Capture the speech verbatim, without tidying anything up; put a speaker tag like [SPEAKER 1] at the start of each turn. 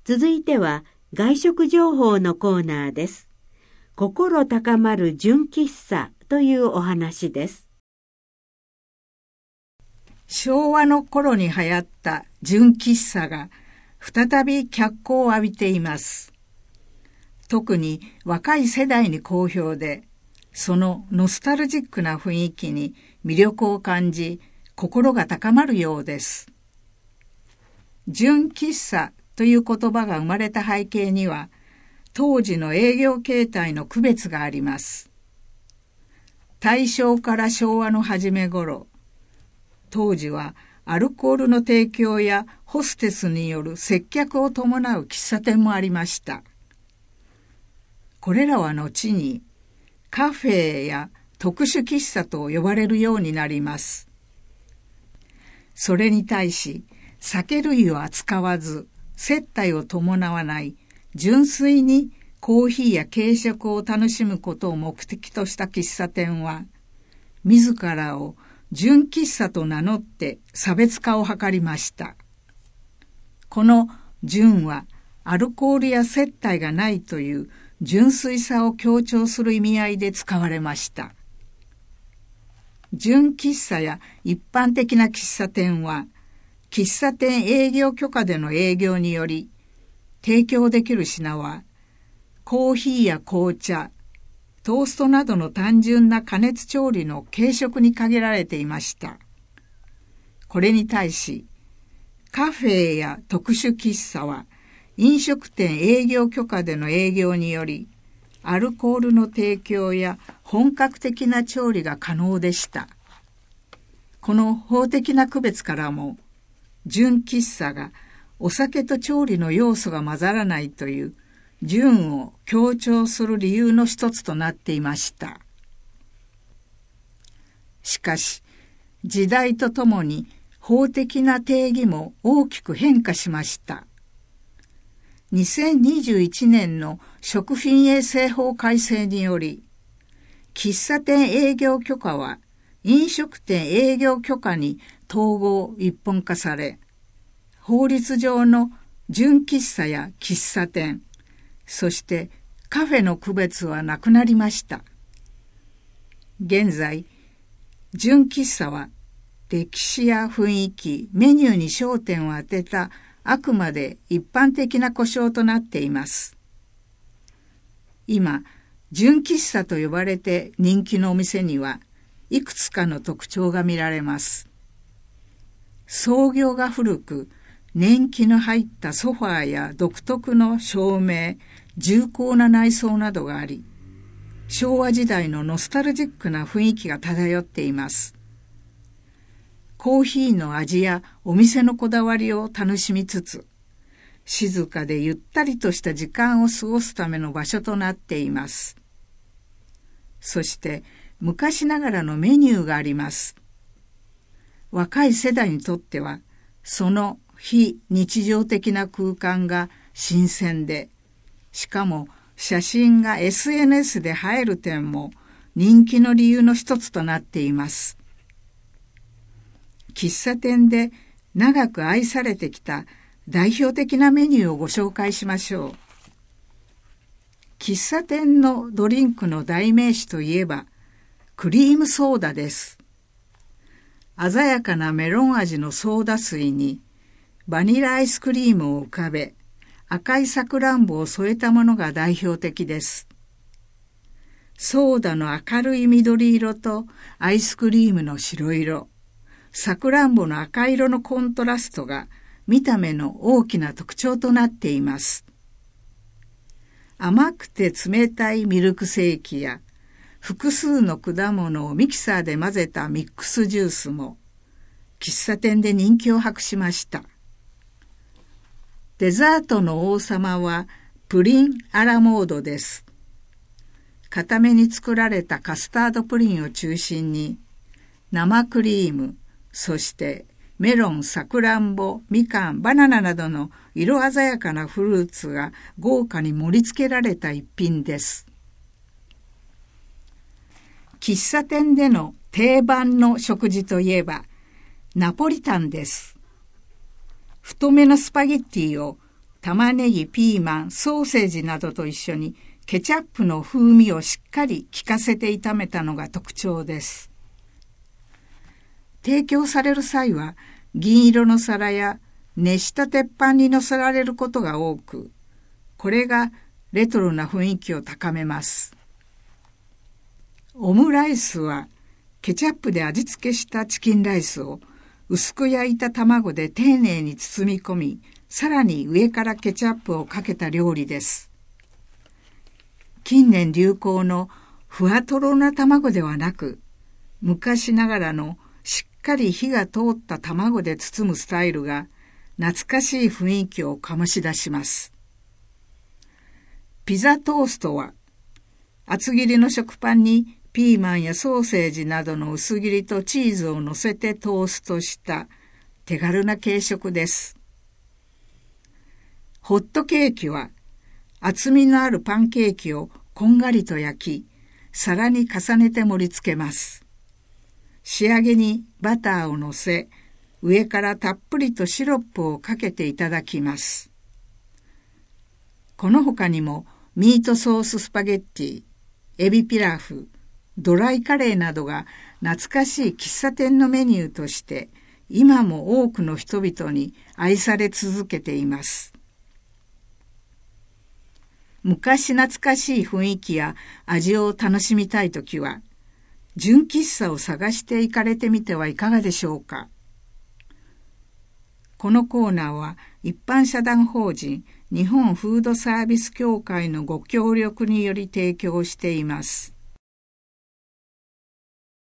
[SPEAKER 1] 続いては外食情報のコーナーです。心高まる純喫茶というお話です。
[SPEAKER 2] 昭和の頃に流行った純喫茶が再び脚光を浴びています。特に若い世代に好評で、そのノスタルジックな雰囲気に魅力を感じ、心が高まるようです。純喫茶という言葉が生まれた背景には、当時の営業形態の区別があります。大正から昭和の初め頃、当時はアルコールの提供やホステスによる接客を伴う喫茶店もありました。これらは後にカフェや特殊喫茶と呼ばれるようになります。それに対し、酒類を扱わず、接待を伴わない、純粋にコーヒーや軽食を楽しむことを目的とした喫茶店は、自らを純喫茶と名乗って差別化を図りました。この純は、アルコールや接待がないという純粋さを強調する意味合いで使われました。純喫茶や一般的な喫茶店は、喫茶店営業許可での営業により、提供できる品は、コーヒーや紅茶、トーストなどの単純な加熱調理の軽食に限られていました。これに対し、カフェや特殊喫茶は、飲食店営業許可での営業により、アルコールの提供や本格的な調理が可能でした。この法的な区別からも、純喫茶がお酒と調理の要素が混ざらないという純を強調する理由の一つとなっていました。しかし、時代とともに法的な定義も大きく変化しました。にせんにじゅういちねんの食品衛生法改正により、喫茶店営業許可は飲食店営業許可に統合一本化され、法律上の純喫茶や喫茶店、そしてカフェの区別はなくなりました。現在、純喫茶は歴史や雰囲気、メニューに焦点を当てたあくまで一般的な呼称となっています。今、純喫茶と呼ばれて人気のお店にはいくつかの特徴が見られます。創業が古く、年季の入ったソファーや独特の照明、重厚な内装などがあり、昭和時代のノスタルジックな雰囲気が漂っています。コーヒーの味やお店のこだわりを楽しみつつ、静かでゆったりとした時間を過ごすための場所となっています。そして昔ながらのメニューがあります。若い世代にとっては、その非日常的な空間が新鮮で、しかも写真が エスエヌエス で映える点も人気の理由の一つとなっています。喫茶店で長く愛されてきた代表的なメニューをご紹介しましょう。喫茶店のドリンクの代名詞といえば、クリームソーダです。鮮やかなメロン味のソーダ水に、バニラアイスクリームを浮かべ、赤いさくらんぼを添えたものが代表的です。ソーダの明るい緑色とアイスクリームの白色、さくらんぼの赤色のコントラストが見た目の大きな特徴となっています。甘くて冷たいミルクセーキや複数の果物をミキサーで混ぜたミックスジュースも喫茶店で人気を博しました。デザートの王様はプリンアラモードです。固めに作られたカスタードプリンを中心に生クリーム、そしてメロン、さくらんぼ、みかん、バナナなどの色鮮やかなフルーツが豪華に盛り付けられた一品です。喫茶店での定番の食事といえばナポリタンです。太めのスパゲッティを玉ねぎ、ピーマン、ソーセージなどと一緒にケチャップの風味をしっかり効かせて炒めたのが特徴です。提供される際は銀色の皿や熱した鉄板に乗せられることが多く、これがレトロな雰囲気を高めます。オムライスはケチャップで味付けしたチキンライスを薄く焼いた卵で丁寧に包み込み、さらに上からケチャップをかけた料理です。近年流行のふわとろな卵ではなく、昔ながらのしっかり火が通った卵で包むスタイルが懐かしい雰囲気を醸し出します。ピザトーストは厚切りの食パンにピーマンやソーセージなどの薄切りとチーズを乗せてトーストした手軽な軽食です。ホットケーキは厚みのあるパンケーキをこんがりと焼き、皿に重ねて盛り付けます。仕上げにバターを乗せ、上からたっぷりとシロップをかけていただきます。この他にもミートソーススパゲッティ、エビピラフ、ドライカレーなどが懐かしい喫茶店のメニューとして今も多くの人々に愛され続けています。昔懐かしい雰囲気や味を楽しみたいときは、純喫茶を探して行かれてみてはいかがでしょうか。このコーナーは一般社団法人日本フードサービス協会のご協力により提供しています。